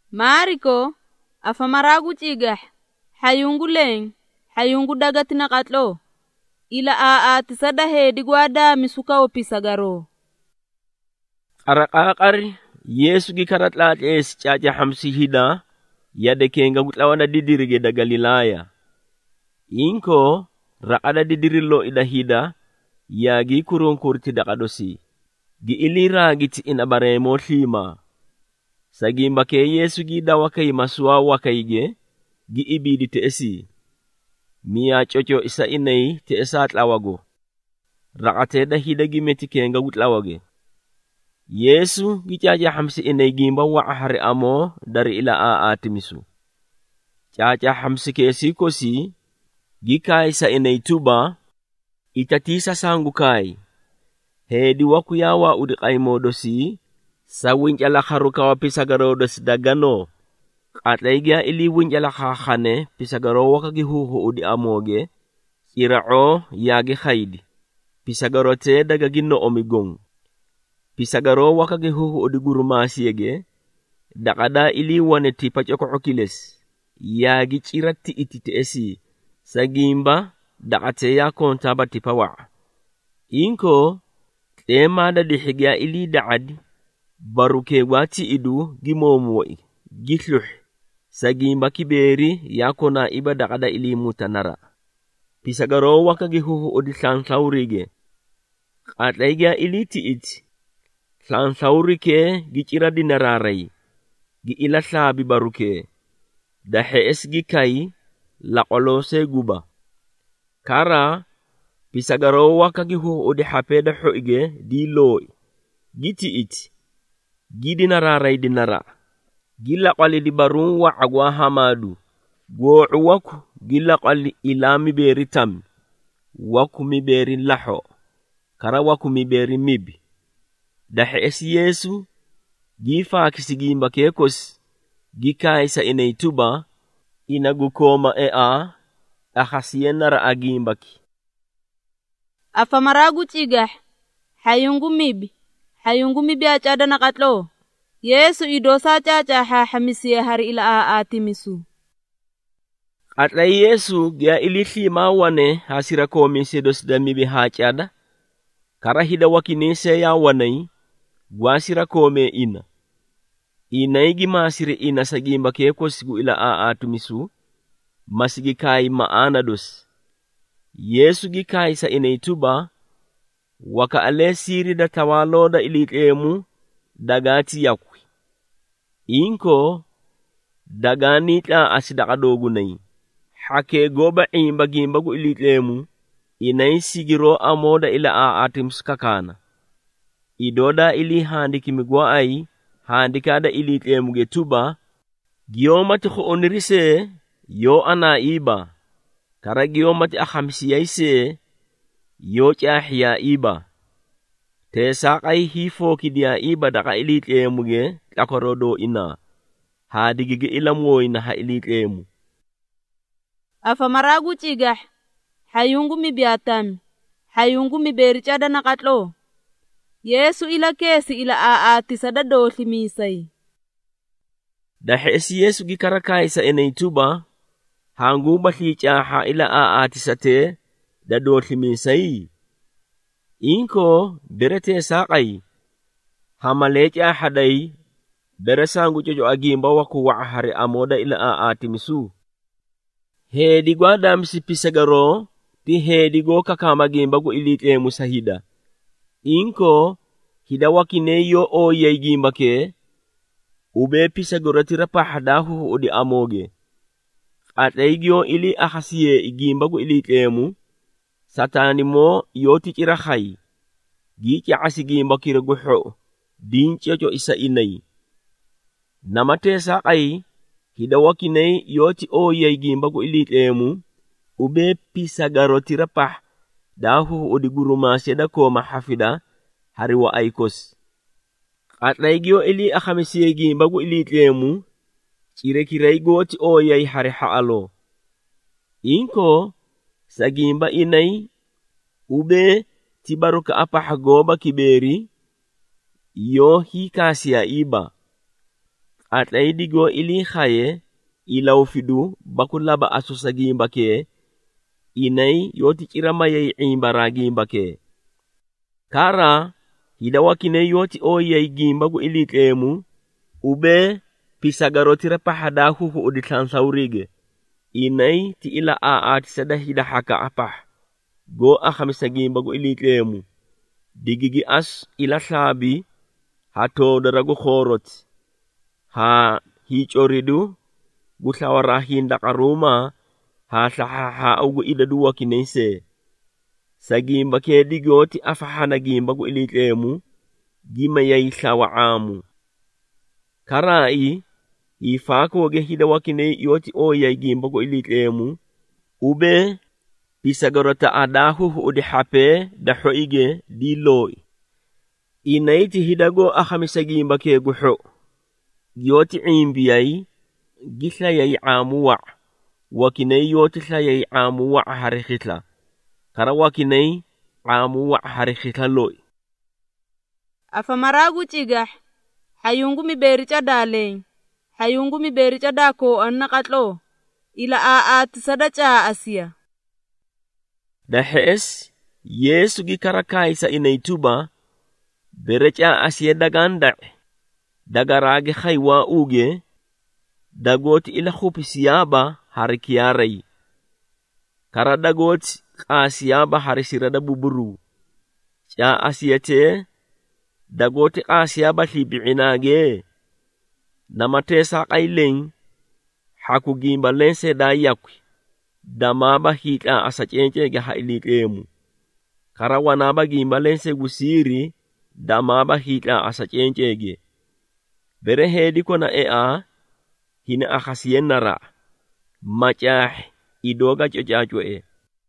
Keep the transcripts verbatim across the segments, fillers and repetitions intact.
Mariko, afamaragu tigah, hayungu leng, hayungu dagatina katlo. Ila aati sada hedi gwada misuka opisagaro. Arakakari, Yesu gikaratlat es caca hamsi hida, yade kenga gutlawana didirige da Galilaya. Inko, raada didirilo ida hida, yagi kurung kurti da kadosi. Gi ilira giti inabaremo lima. Sagimba ke Yesu gida wakai masua wakaige, gi ibidi te esi. Mia chocho isa inay te esat lawago. Rakate da hida gimeti kenga gutlawage. Yesu gicaca hamsi inay gimba wa ahari amo dari ila aatimisu. Caca hamsi kesi kosi, gikai sa inay tuba, itatisa sangu kai. Hedi wakuyawa udikai modosi, sa winjala harukawa pisagarodos dagano. At laigya ili winjala kakane pisagaro wakagihuhu udi amoge, irao yagi haidi. Pisagarote dagagino omigong. Pisagaro wakagihuhu udi gurumasiege, dakada ili waneti pachoko okiles. Yagi chirati itite esi, sagimba dakate ya kontaba tipawa. Inko, tema da dihigya ili daad, baruke wati idu gimomoi, gitluh. Sagimba kiberi yako na iba dakada ili mutanara. Pisagaro wakagihuhu udi tlansaurige. At laigya ili tiit. Tlansaurike gichira dinararay. Gi ilasabi baruke. Dahe es gikai lakolo se guba. Kara pisagaro wakagihuhu udi hapeda hoige di loi. Giti it. Gidinararay dinara. Gila kwali di barung wa agwa hamadu. Go waku gila kwali ilami beri tam. Waku mi beri laho. Kara waku mi beri mibi. Dahe esi Yesu. Gifa kisigimba kekos. Gikai sa inaituba. Inagukoma ea. Akasien nara agimbaki. Afamaragu tigah. Hayungu mibi. Hayungu mibi achada nakatlo. Yesu idosa caca ha hamisiye hari ila aatimisu. Atla Yesu gya ilithi mawane hasira komi sedos damibi hachada. Karahida wakinese ya wanai. Gwasira kome ina. Inaigi masire ina sagimba keko sigu ila aatumisu. Masigi kai maana dos. Yesu gikai sa inaituba. Waka ale siri da tawaloda ilitemu. Dagati yakwi. Inko dagani ta asidakadogu nai. Hake goba imba gimba gu ilitlemu. Inai sigiro amoda ila aatim skakana. Idoda ili handi kimigwa ai. Handi kada ilitlemu getuba. Giyomati khu onirise. Yo ana iba. Kara giyomati akhamsiyaise. Yo chahya iba. Te sakai hifo kidia iba daka ilitlemu ge. Takorodo ina. Hadigige ilamoy na ha ilitlemu. Afamaragu tigah. Hayungu mibiatam. Hayungu miberichada nakatlo. Yesu ila kesi ila aati sada dosi misay. Dahe esi Yesu gikarakai sa inaituba. Hangu baslicha ha ila aati sate. Da dosi misay. Inko berete sakai. Hamalecha haday. Beresangu jojo agimba waku waahari amoda ila aatimisu. Hedi gwada msipisagaro. Ti hedi go kakama gimba gu ilitlemu sahida. Inko hida wakineyo o yay gimba ke. Ube pisagaro tirapahadahu udi amoge. At aigyo ili akasiye igimba gu ilitlemu. Satani mo yoti kirakhay. Giki asigimba kiraguho. Dinche jo isa inay. Namate sa ay, hidawakinay yoti o yay gimba gu ilitlemu, ube pisagaro tirapah, dahu o di gurumasi da ko mahafida, hariwa aikos. At laigyo ili akamisiye gimba gu ilitlemu, kirekiray goti o yay hariha alo. Inko, sa gimba inay, ube tibaruka apah goba kiberi, yo hikasya iba. qatlay digo ili khaye ilaw fidu bakulaba asusa gimba ke inay yoti kirama yay imbara gimba ke kara hidawa kine yoti o yay gimba gu ili tlemu ube pisagarotira pahada huhu uditlan saurige inay ti ila aat sada hida haka apah go akhamisa gimba gu ili tlemu digigi as ila sabi hato darago khorot ha hichoridu gutlawara hinda karuma ha saha ha ugu idaduwa kinese sagimba ke digoti afahana gimba gu ili tlemu gima yay sawa amu karai ifako ge hidawa kine yoti o yay gimba gu ili tlemu ube pisagarota adahu udi hape da hoige di loy inaiti hidago akhamisa gimba ke guho yoti imbiyai githla yay amuwa wakinay yoti thla yay amuwa harikhitla kara wakinay amuwa harikhitla loy afamaragu chigah hayungu mi bericha daleng hayungu mi bericha dako annaqatlo ila aat sadacha asia dahes yesu gi karakai sa inaituba berecha asia daganda dagarage khaywa uge dagot ila khupisiaba harikiyarai kara dagot qasiyaba harisirada buburu cha asiyate dagot qasiyaba libiinage namate sa qaileng hakugimba lense da yakwi damaba hita asachenche ga hailitlemu karawana bagimba lense gusiri damaba hita asachenche ge bere hedi kona ea hina akhasiyenara machah idoga chochacho e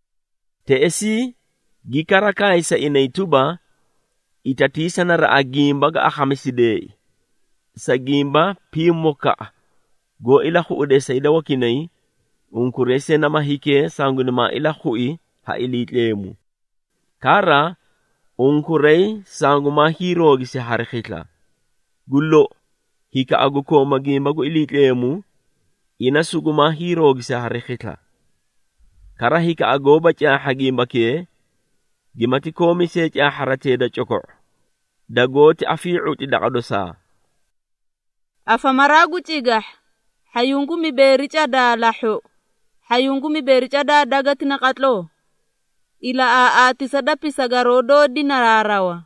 teesi gikaraka isa inaituba itatisa nara agimba ga akhamiside sagimba pimoka go ila khude sayda wakinai unkurese na mahike sangunuma ila khui ha ilitlemu kara unkurei sanguma hirogi se harkhitla gullo hika aguko magimba go ilitlemu ina suguma hirogi se harkhitla kara hika agoba cha hagimba ke gimati komi se cha harate da choko dagoti afi'u ti daqadosa afamaragu chigah hayungu mi bericha da lahu hayungu mi bericha da dagatina qatlo ila aati sadapi sagarodo dinararawa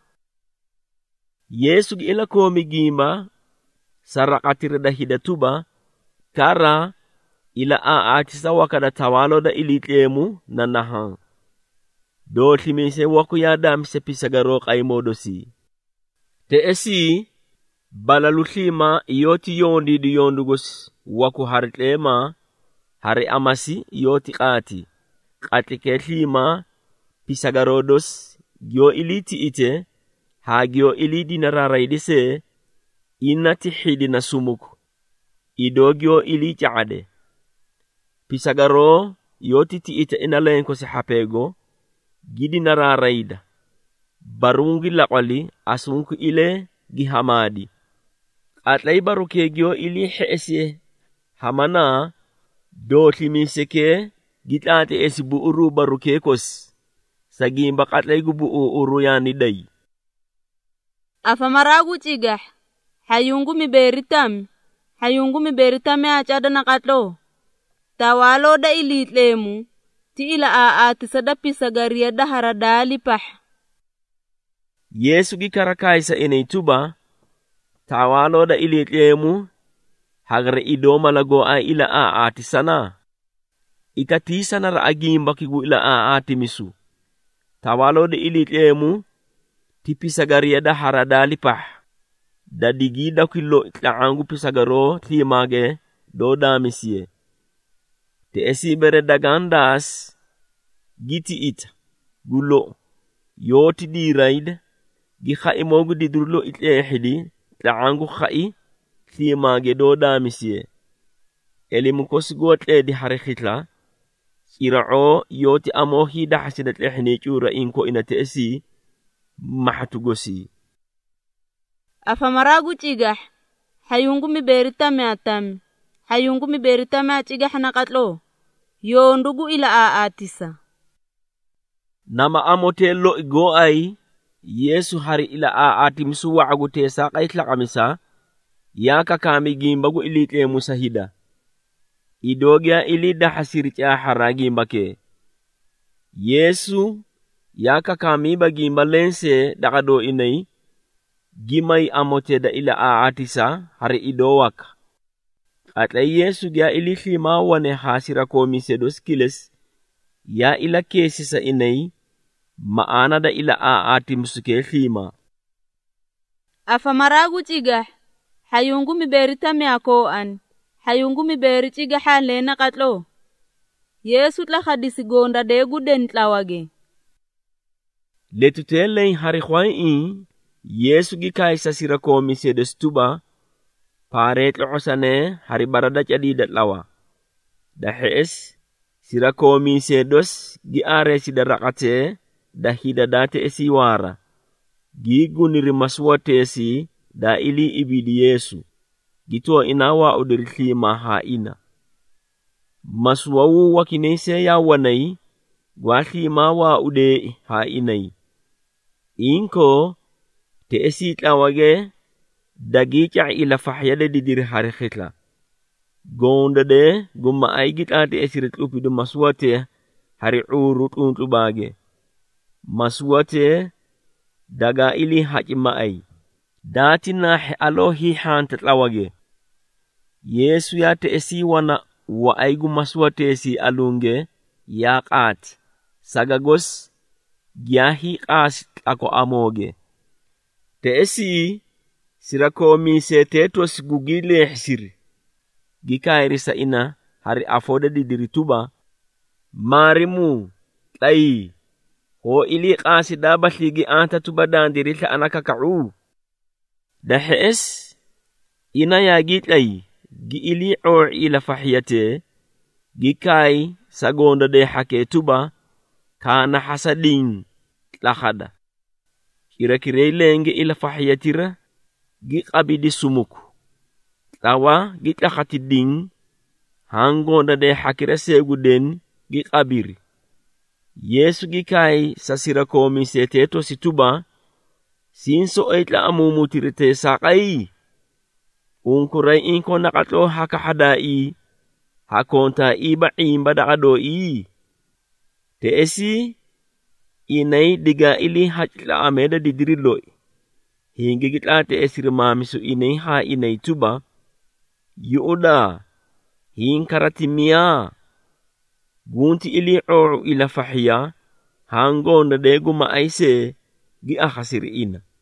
yesu gi ila komi gimba sarakatira da hidatuba kara ila aati sawaka da tawalo da ilitlemu nanaha do timise waku ya dam se pisagaro qaimodosi te esi balalutlima yoti yondi di yondugos waku haritlema hari amasi yoti qati qati ketlima pisagarodos gyo iliti ite ha gyo ilidi nararaidise inati hidi nasumuku idogyo iliti ade pisagaro yoti ti ite inalenko se hapego gidi nararaida barungi laqali asunku ile gihamadi atlay baruke gyo ili hesi hamana do tlimiseke gitate esibu uru baruke kos sagimba katlay gubu uru yani day afamaragu chigah hayungu mi beritam hayungu mi beritame achada nakatlo tawalo da ilitlemu ti ila aati sadapi sagaria da haradali pah yesu gi karakaisa inaituba tawalo da ilitlemu hagre idoma lago a ila aati sana itatisa na raagimba kigu ila aati misu tawalo da ilitlemu tipisagaria da haradali pah da digida kilo itlaangu pisagaro timage do damisie te esi bere dagandas giti ita gulo yoti di raid gi khai mogu di durlo itlehidi tlaangu khai timage do damisie elimu kosgotle di harikhitla irao yoti amohi da hasidat lehni chura inko ina te esi mahatugosi afamaragu chigah hayungumi beritame atame hayungumi beritame achiga hanaqatlo yo ndugu ila aatisa nama amote lo go ay Yesu hari ila aati misu wa'agu te saqay tlaqamisa yaka kami gimbagu ilite musahida idogya ilida hasircha haragi mbake Yesu yaka kami bagi malense dakado inay gimay amote da ila aatisa hari idowak at ay Yesu gya ilifima wane hasira komise dos kiles ya ila kesi sa inay maana da ila aati musuke khima afamaragu chiga hayungu mi beritame ako an hayungu mi beri chiga halena katlo Yesu tla hadisi gonda de guden tlawage letutele hari khwai Yesu gi kaisa sira komise de stuba paret losane hari barada jadi dat lawa da hes sira komise dos gi are sidarakate da hida date esi wara gi guniri maswate si da ili ibidi Yesu gito inawa udirli maha ina maswawu wakinese ya wanai gwathi mawa ude ha inai inko te esi tlawage dagicha ila fahyade didir hari khitla gonda de gumma ay gita te esirit upidu maswate hari urut untu bage maswate daga ili hajima ay datina he alohi hant tlawage Yesu ya te esi wana wa aygu maswate si alunge ya qat sagagos gyahi qas ako amoge te esi sirako mi se teto sigugile hisiri gikairi sa ina hari afoda didirituba marimu tay ho ili qasi dabatligi anta tubadan dirita anaka ka'u da hes ina ya gitlay gi ili or ila fahiyate gikai sagonda de hake tuba kana hasadin lahada kira kire lenge ila fahiyatira gi qabidi sumuku tawa gi takhati ding hangonda de hakira seguden gi qabiri Yesu gikai sasira komi seteto situba sinso eitla amumutirite saqai unkurai inko nakatlo haka hadai hakonta iba imba dakado i te esi inay diga ili hachla ameda didiriloi hingi gitla te esir mamisu inay ha inay tuba yuuda hinkaratimia gunti ili oru ila fahiya hangon na degu maaise gi akhasir ina